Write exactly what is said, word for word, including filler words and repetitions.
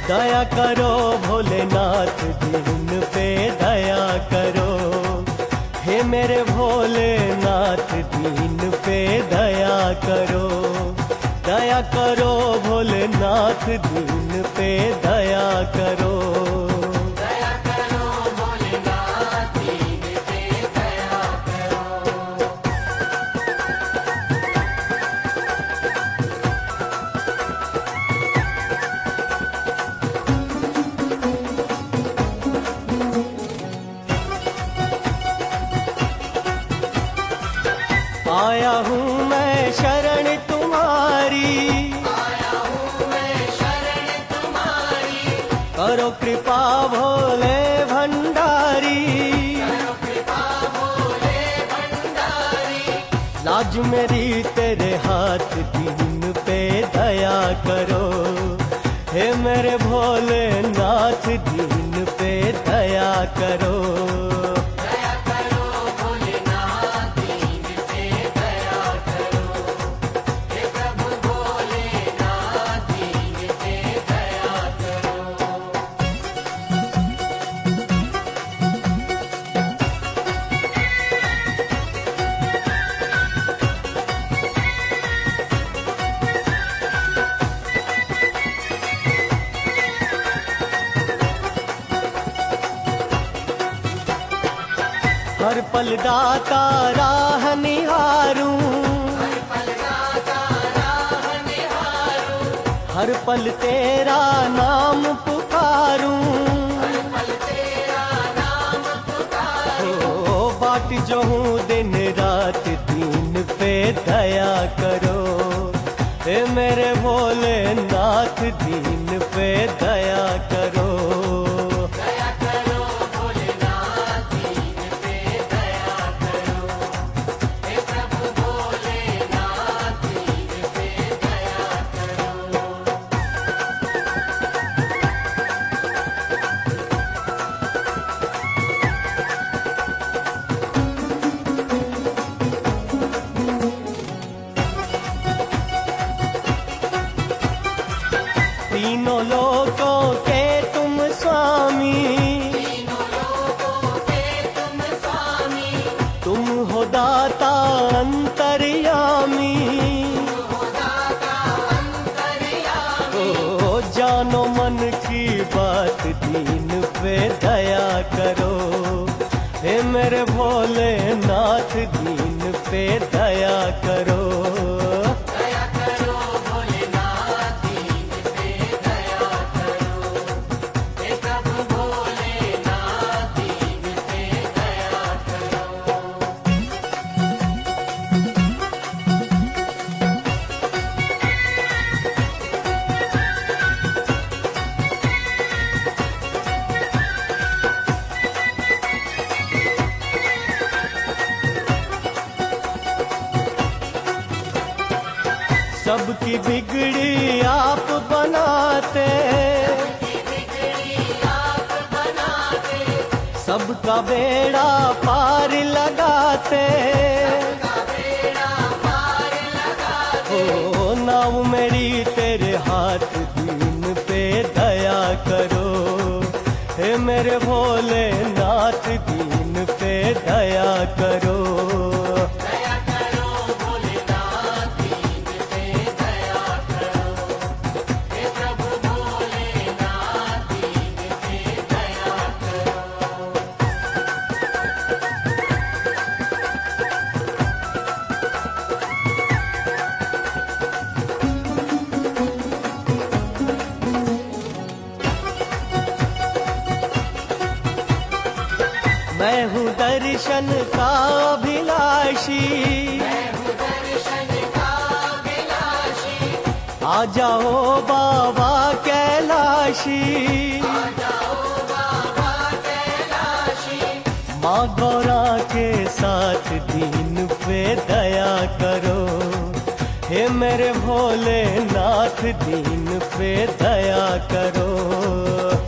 दया करो भोलेनाथ दीन पे दया करो, हे मेरे भोलेनाथ दीन पे दया करो। दया करो भोलेनाथ दीन पे दया करो। दया करो भोलेनाथ दीन पे दया करो। आया हूँ मैं शरण तुम्हारी, आया हूँ मैं शरण तुम्हारी, करो कृपा भोले भंडारी। करो कृपा भोले भंडारी। लाज मेरी तेरे हाथ दीन पे दया करो, हे मेरे भोलेनाथ दीन पे दया करो। दया करो भोलेनाथ दीन पे दया करो, हे प्रभु भोलेनाथ दीन पे दया करो। हर पल दाता राह निहारूं, हर पल दाता राह निहारूं, हर पल तेरा नाम पुकारूं। हर पल तेरा नाम पुकारूं। ओ बाट जो हूँ दिन रात दीन पे दया करो, हे मेरे भोलेनाथ दीन पे दया करो। दया करो भोलेनाथ दीन पे दया करो, हे प्रभु भोलेनाथ दीन पे दया करो। तीनों लोकों के तुम स्वामी, तीनों लोकों के तुम स्वामी, तुम हो दाता अंतर्यामी। हो दाता अंतर्यामी। ओ जानो मन की बात दीन पे दया करो, हे मेरे भोलेनाथ दीन पे दया करो। दया करो भोलेनाथ दीन पे दया करो, हे प्रभु भोलेनाथ दीन पे दया करो। सबकी बिगड़ी आप बनाते, बिगड़ी आप बनाते, सबका बेड़ा पार लगाते। का बेड़ा पार लगाते। ओ नाव मेरी तेरे हाथ दीन पे दया करो, हे मेरे भोलेनाथ दीन पे दया करो। दया करो भोलेनाथ दीन पे दया करो, हे प्रभु भोलेनाथ दीन पे दया करो। मैं हूँ दर्शन का अभिलाषी, मैं हूँ दर्शन का अभिलाषी, आ जाओ बाबा कैलाशी। आ जाओ बाबा कैलाशी। माँ गौरा के साथ दीन पे दया करो, हे मेरे भोलेनाथ दीन पे दया करो।